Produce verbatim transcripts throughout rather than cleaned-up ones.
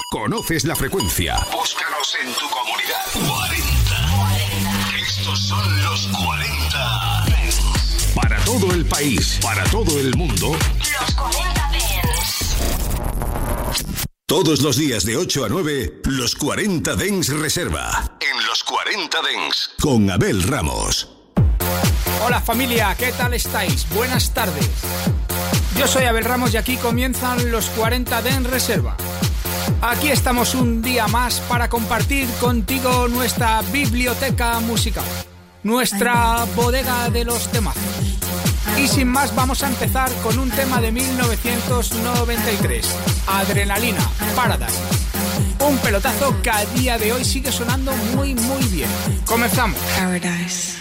Conoces la frecuencia. Búscanos en tu comunidad. cuarenta. cuarenta. Estos son los cuarenta. Para todo el país, para todo el mundo. Los cuarenta Dance. Todos los días de ocho a nueve, los cuarenta Dance Reserva. En los cuarenta Dance. Con Abel Ramos. Hola familia, ¿qué tal estáis? Buenas tardes. Yo soy Abel Ramos y aquí comienzan los cuarenta Dance Reserva. Aquí estamos un día más para compartir contigo nuestra biblioteca musical, nuestra bodega de los temazos. Y sin más vamos a empezar con un tema de mil novecientos noventa y tres, Adrenalina, Paradise. Un pelotazo que a día de hoy sigue sonando muy muy bien. Comenzamos. Paradise.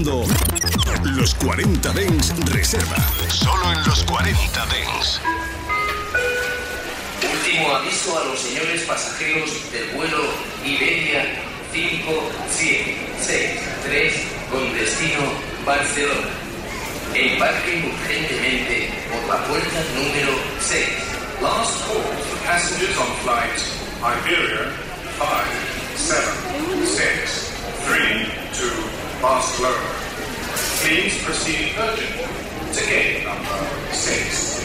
escuchando Los cuarenta Dance Reserva. Solo en Los cuarenta Dance. Último aviso a los señores pasajeros del vuelo Iberia cinco siete seis tres con destino Barcelona. Embarquen urgentemente por la puerta número seis. Last call for passengers on flight Iberia five seven six three to Barcelona. Please proceed urgently to gate number six.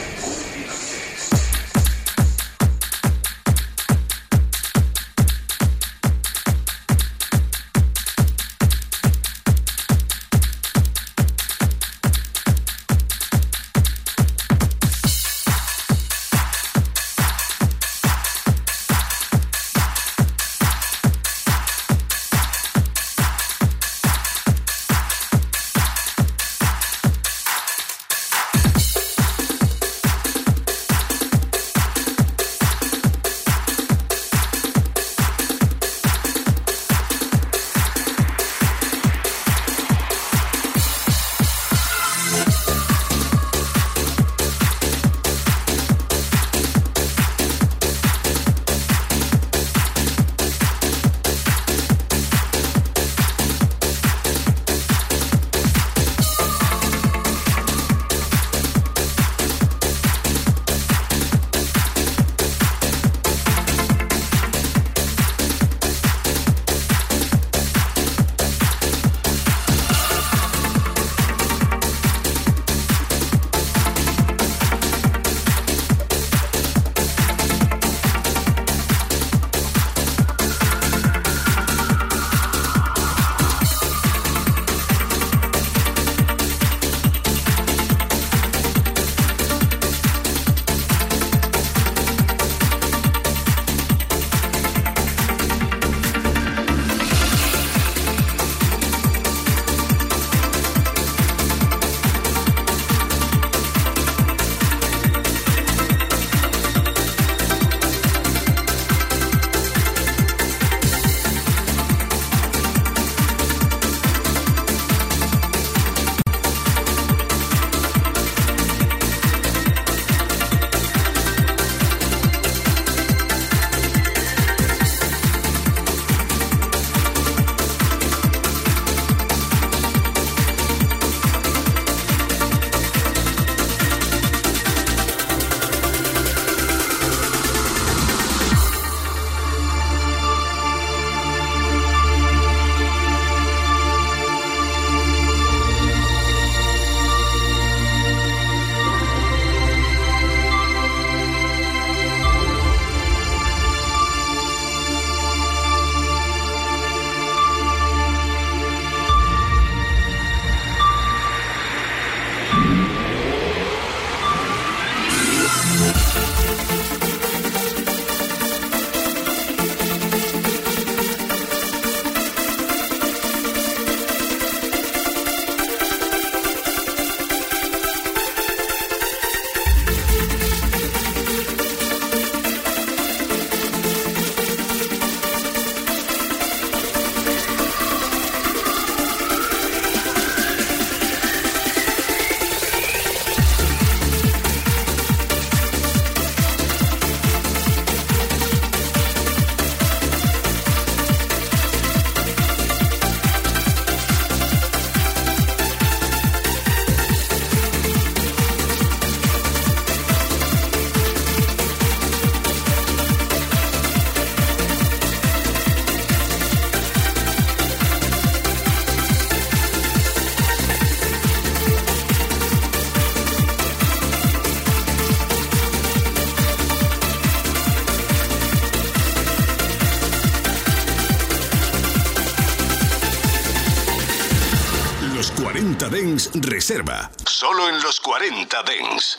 cuarenta Dance Reserva. Solo en los cuarenta Dance.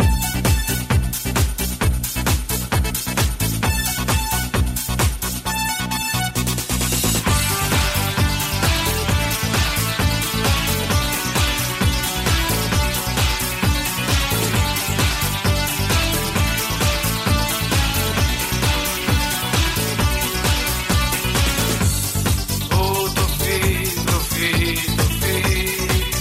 Oh, do fi, do fi, do fi.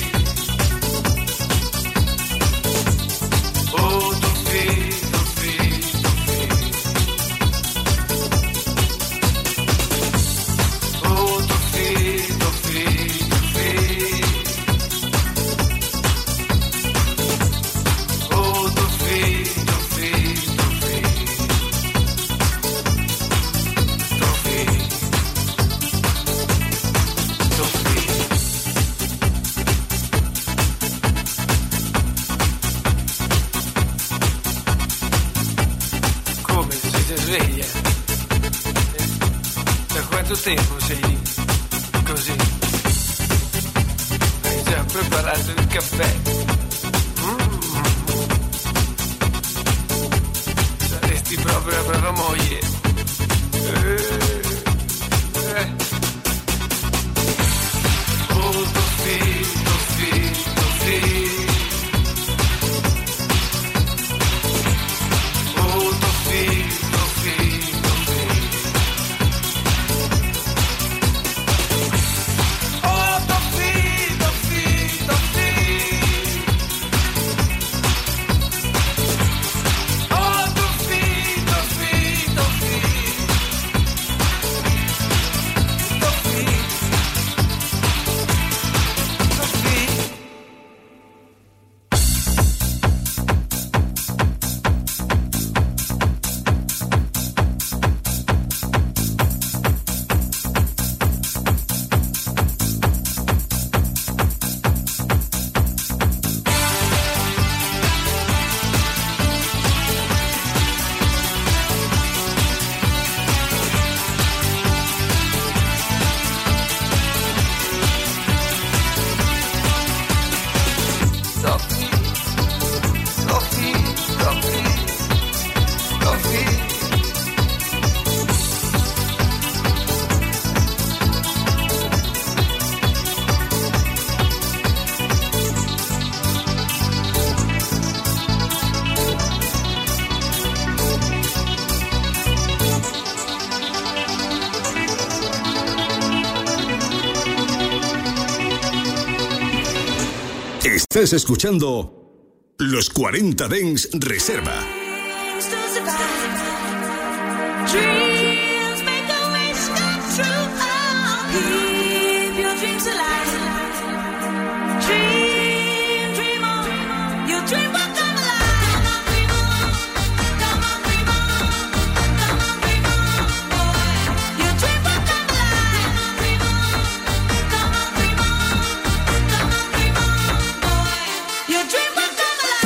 quanto tempo sei lì? Così. Hai già preparato il caffè? Mm. Saresti proprio la brava moglie. Eh. Eh. Oh, Tofì, Tofì, Tofì. Oh, Tofì, Tofì. Estás escuchando Los cuarenta Dance Reserva. Dreams make a wish come true. Oh, keep your dreams alive. Dream, dream on. Your dream will come alive. Come on, dream on. Come on, dream on. Come on, dream on, boy. Your dream will come alive. Come on, dream on. Come on, dream on. Come on, dream on, boy. Your dream will come alive.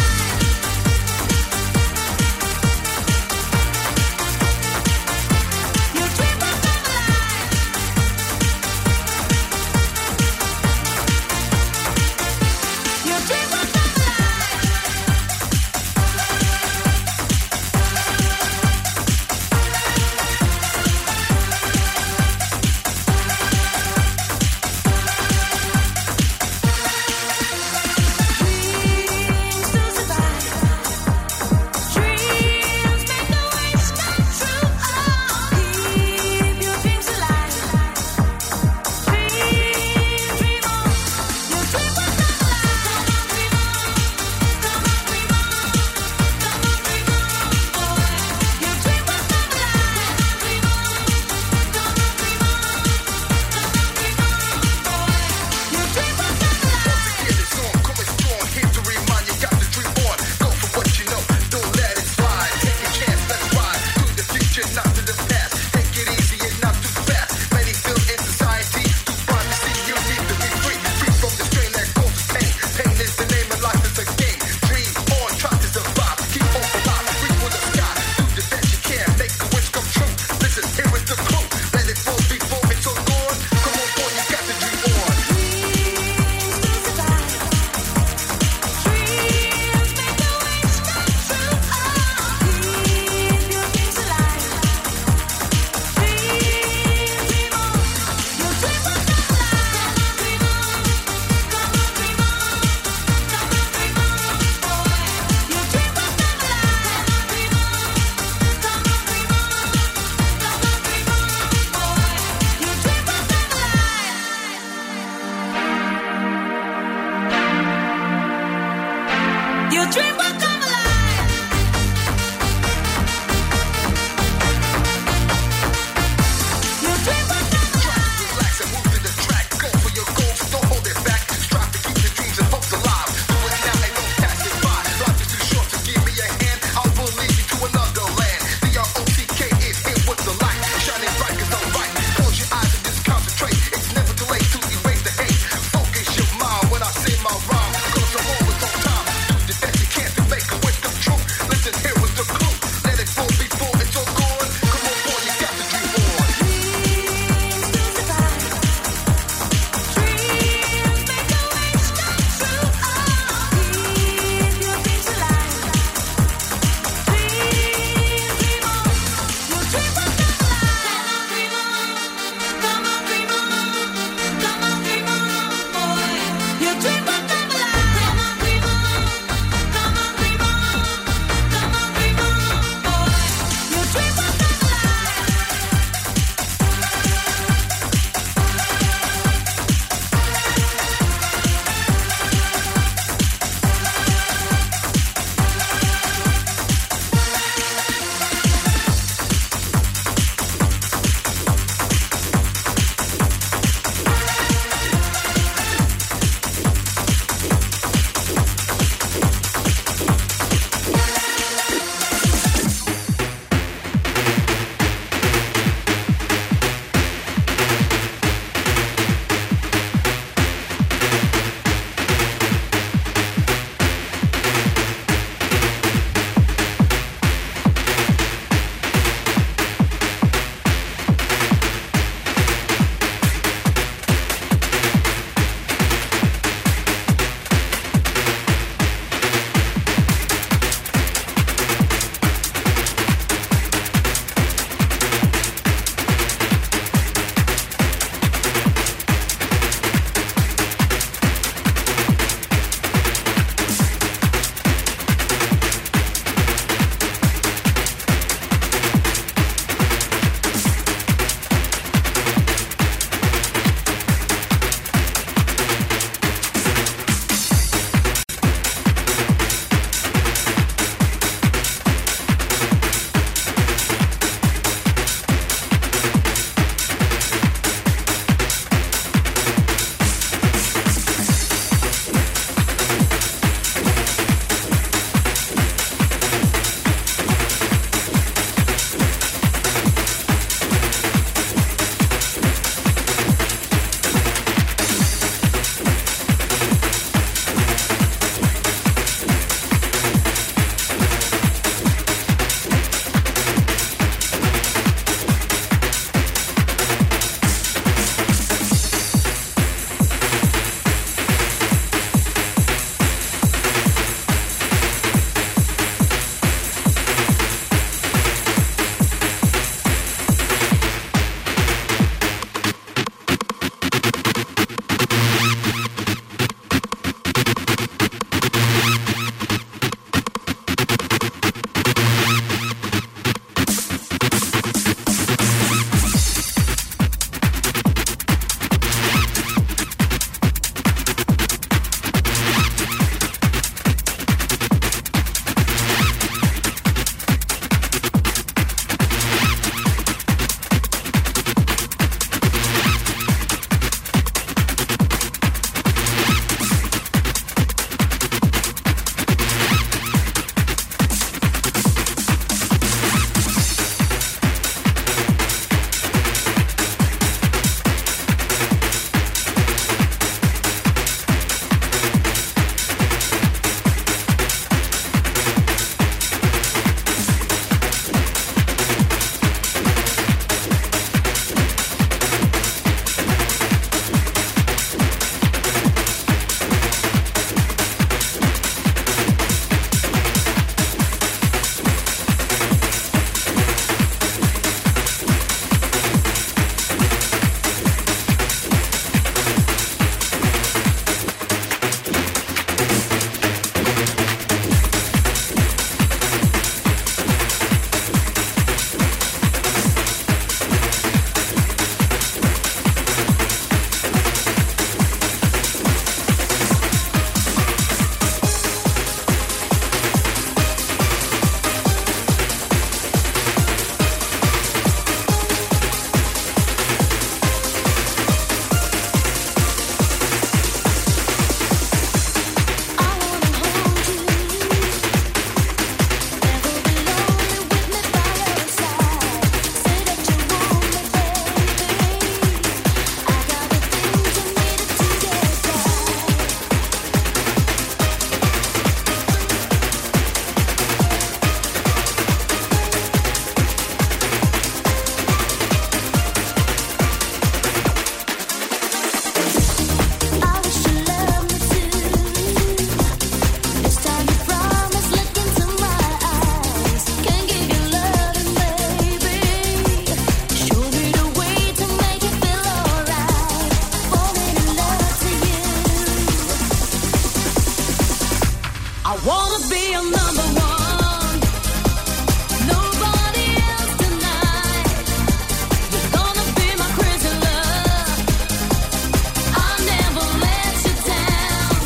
wanna be your number one. Nobody else tonight. You're gonna be my crazy love. I'll never let you down.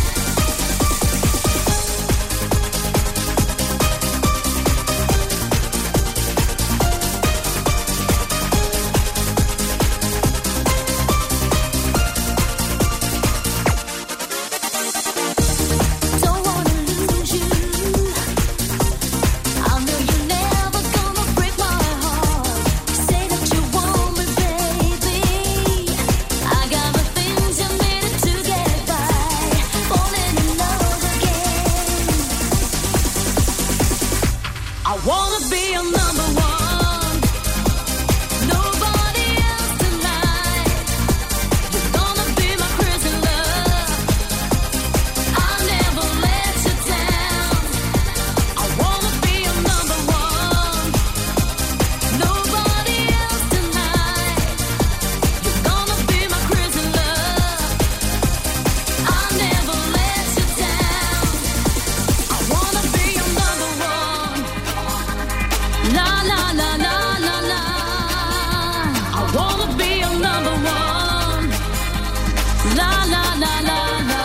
Don't wanna lose you. I know you're never gonna break my heart. Say that you want me, baby. I got the things you needed to get by. Falling in love again. I wanna be your number one. Nobody else tonight. You're gonna be my crazy love. I'll never let you down. I wanna be your number one. Nobody else tonight. You're gonna be my crazy love. I'll never let you down. I wanna be your number one. La la la la la la. I wanna be your number one. La la la la la.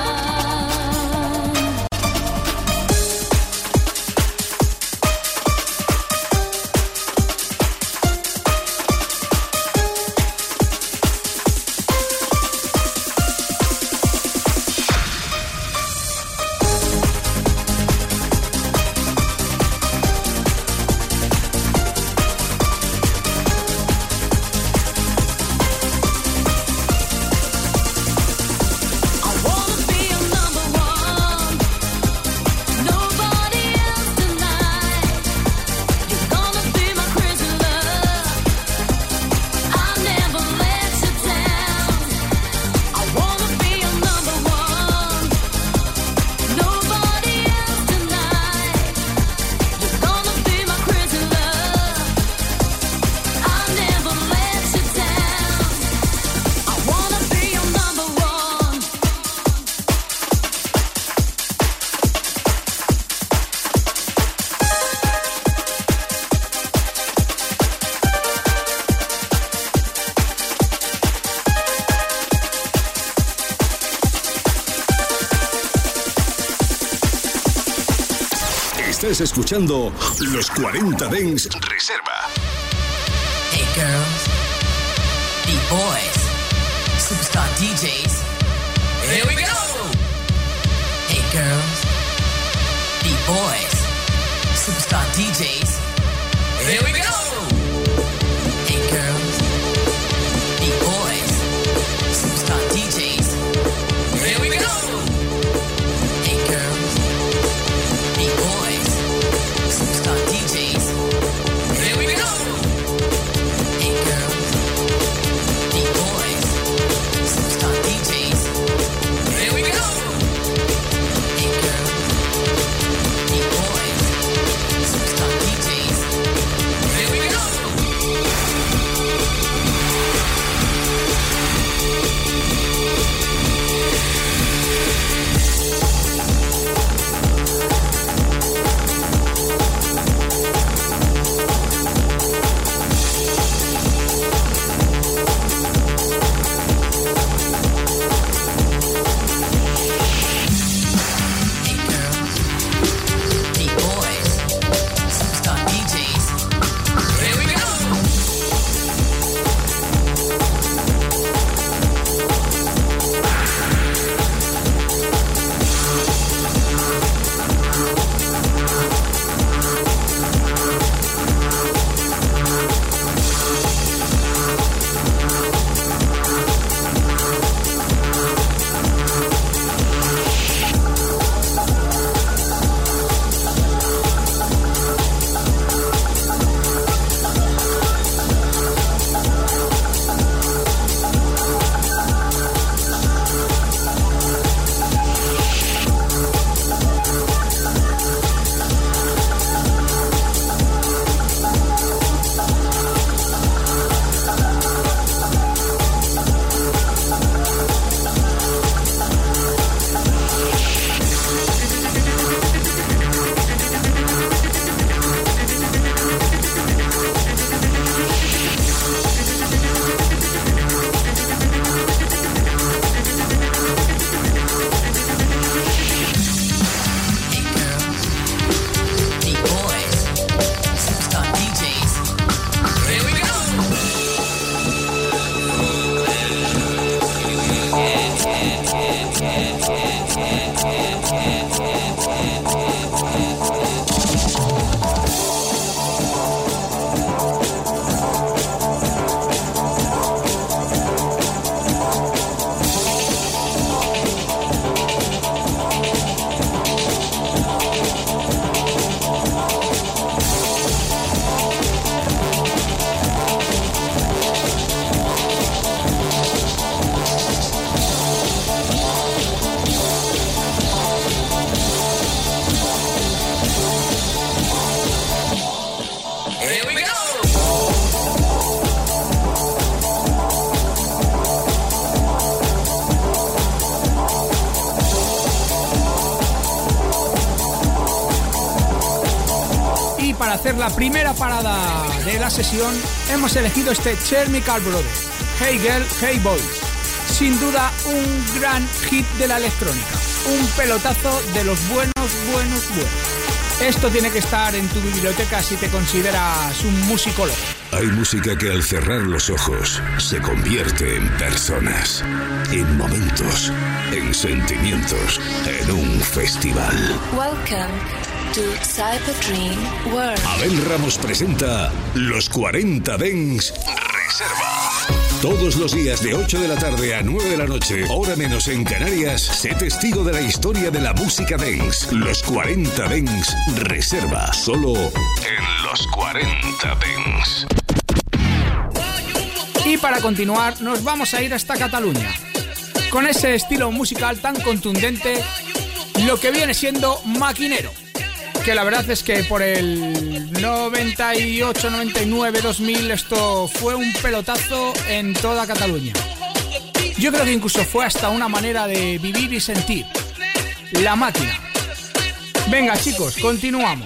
I wanna be your number one. Nobody else tonight. You're gonna be my crazy love. I'll never let you down. I wanna be your number one. Nobody else tonight. You're gonna be my crazy love. I'll never let you down. I wanna be your number one. Estás escuchando Los cuarenta Dance Reserva. Hey girls, beat boys, superstar D Js. Here we go. Hey girls, beat boys, superstar D Js. Here we go. Hey girls, beat boys, superstar D Js. Here we go. Hey girls, beat boys, superstar D Js. Here we go. Hey girls, beat boys, superstar D Js. Here we go. Hey girls, beat boys, superstar D Js. Here we go. para hacer la primera parada de la sesión, hemos elegido este Chemical Brothers, Hey Girl, Hey Boy. Sin duda un gran hit de la electrónica, un pelotazo de los buenos, buenos, buenos. Esto tiene que estar en tu biblioteca si te consideras un musicólogo. Hay música que al cerrar los ojos se convierte en personas, en momentos, en sentimientos, en un festival. Welcome to Cyber Dream World. Abel Ramos presenta Los cuarenta Dance Reserva. Todos los días de ocho de la tarde a nueve de la noche, hora menos en Canarias, sé testigo de la historia de la música dance. Los cuarenta Dance Reserva, solo en Los cuarenta Dance. Y para continuar, nos vamos a ir hasta Cataluña, con ese estilo musical tan contundente, lo que viene siendo maquinero. Que la verdad es que por el noventa y ocho, noventa y nueve, dos mil esto fue un pelotazo en toda Cataluña. Yo creo que incluso fue hasta una manera de vivir y sentir. La máquina. Venga chicos, continuamos.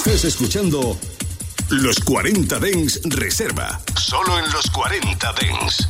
Estás escuchando Los cuarenta Dance Reserva. Solo en Los cuarenta Dance.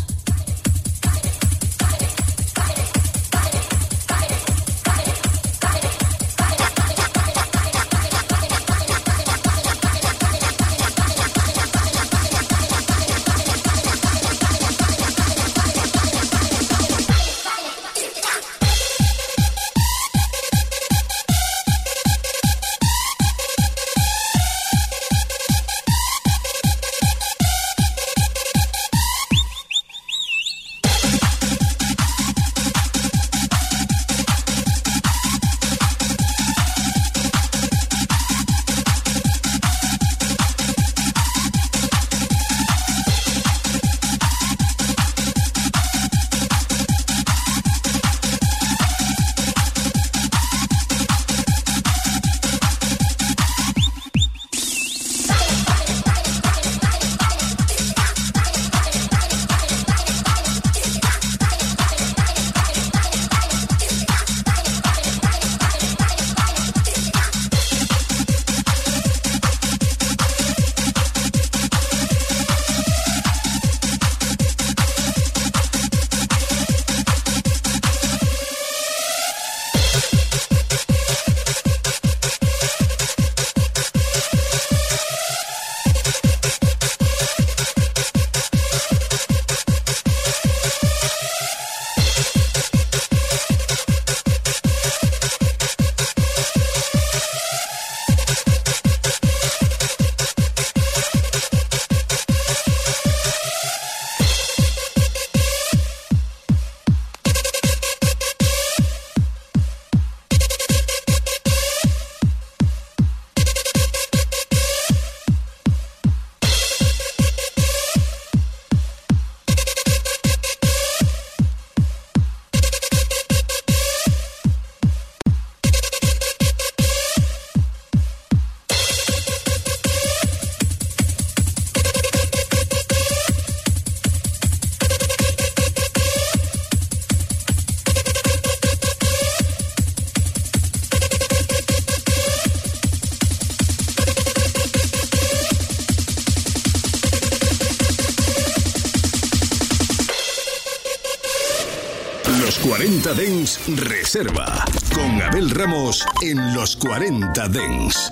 cuarenta Dance Reserva con Abel Ramos en Los cuarenta Dance.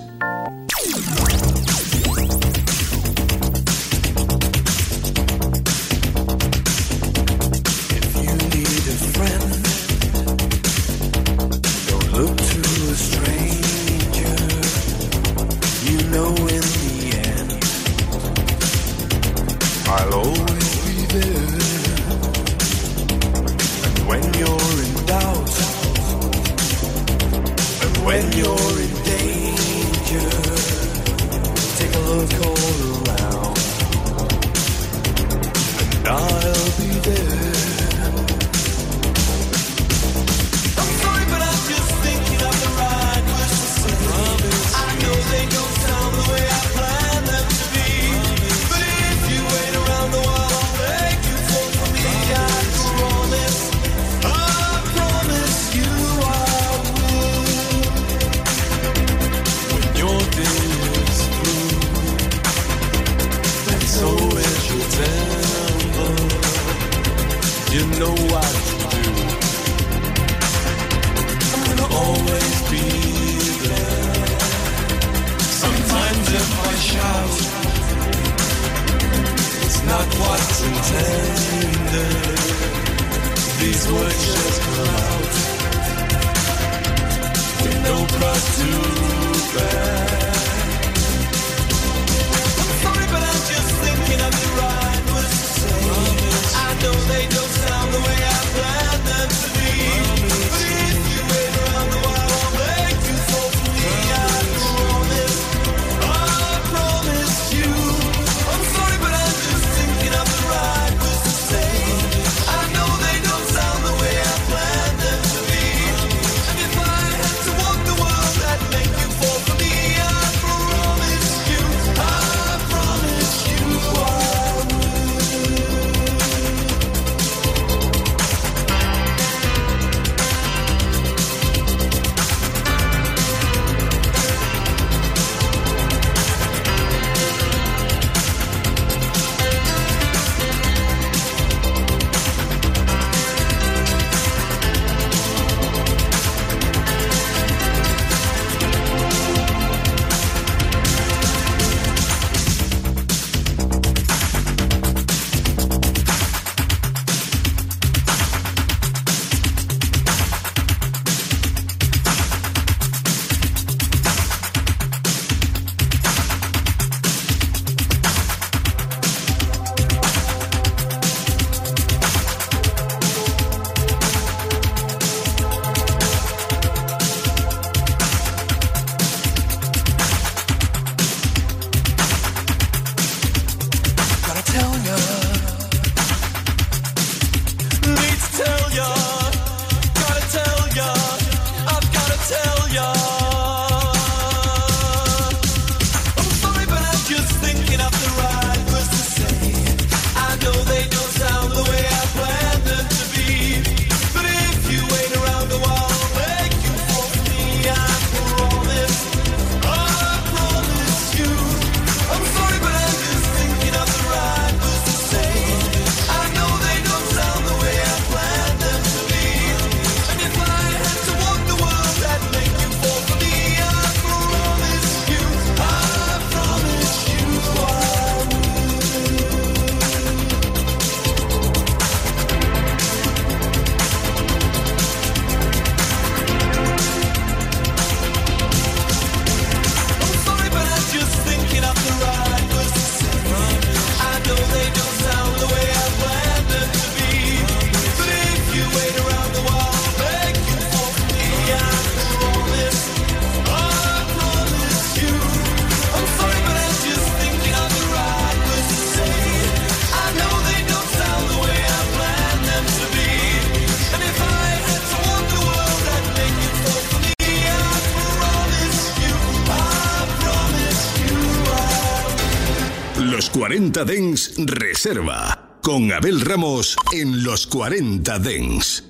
Los cuarenta Dance Reserva, con Abel Ramos en Los cuarenta Dance.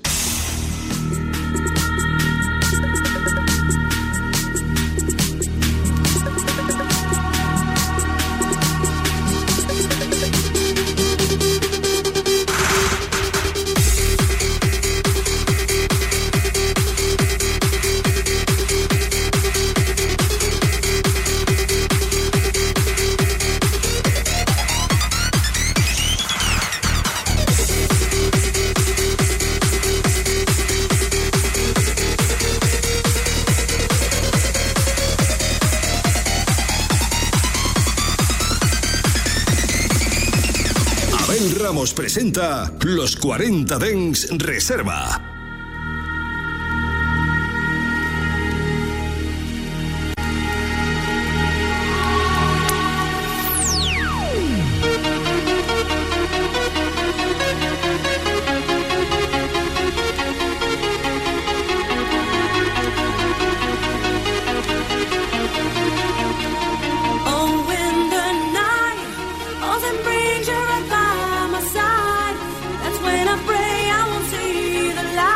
Ramos presenta Los cuarenta Dance Reserva. When I pray, I won't see the light.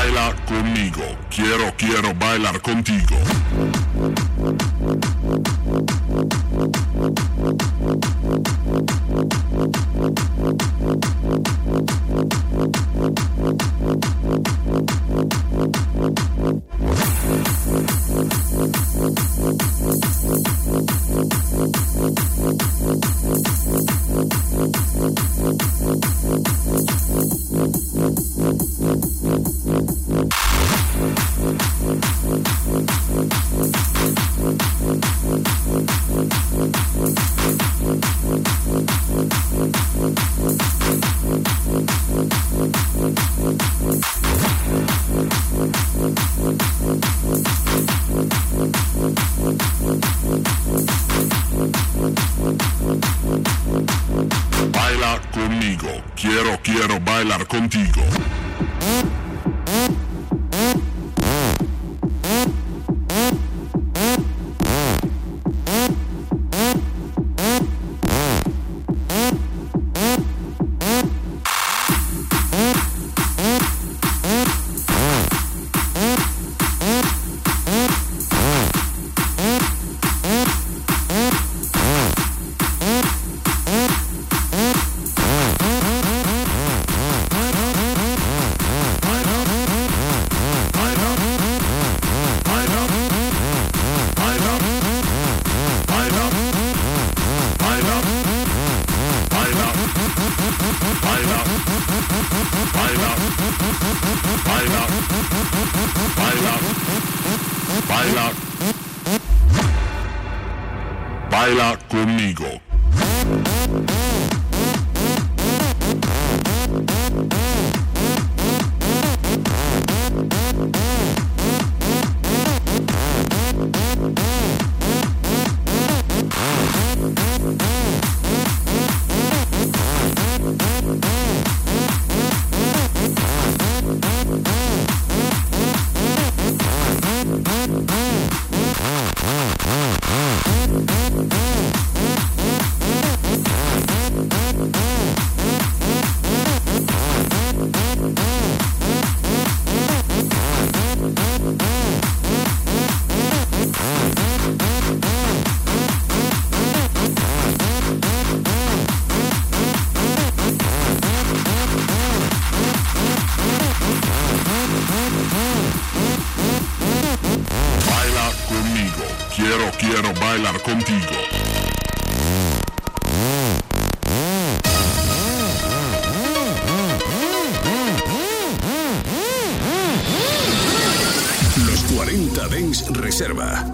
Baila conmigo, quiero, quiero bailar contigo. Baila conmigo, quiero, quiero bailar contigo. Baila, baila conmigo. Baila conmigo, quiero, quiero bailar contigo. Los cuarenta Dance Reserva.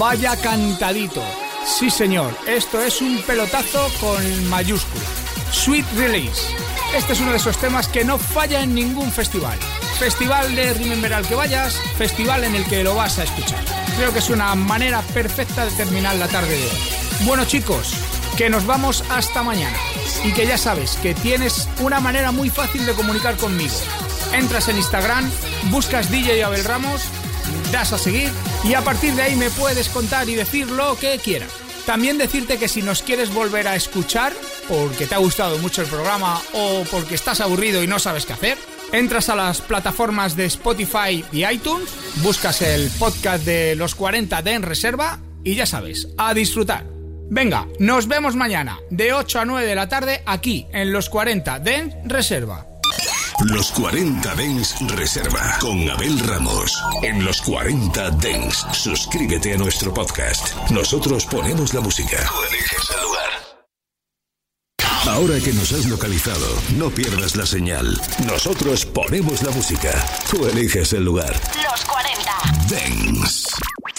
Vaya cantadito. Sí, señor, esto es un pelotazo con mayúscula. Sweet Release. Este es uno de esos temas que no falla en ningún festival. Festival de Remember al que vayas, festival en el que lo vas a escuchar. Creo que es una manera perfecta de terminar la tarde de hoy. Bueno, chicos, que nos vamos hasta mañana. Y que ya sabes que tienes una manera muy fácil de comunicar conmigo. Entras en Instagram, buscas D J Abel Ramos, das a seguir y a partir de ahí me puedes contar y decir lo que quieras. También decirte que si nos quieres volver a escuchar, porque te ha gustado mucho el programa o porque estás aburrido y no sabes qué hacer, entras a las plataformas de Spotify y iTunes, buscas el podcast de los cuarenta de En Reserva y ya sabes, a disfrutar. Venga, nos vemos mañana de ocho a nueve de la tarde aquí en los cuarenta de En Reserva. Los cuarenta Dance Reserva con Abel Ramos. En los cuarenta Dance, suscríbete a nuestro podcast. Nosotros ponemos la música. Tú eliges el lugar. Ahora que nos has localizado, no pierdas la señal. Nosotros ponemos la música. Tú eliges el lugar. Los cuarenta Dance.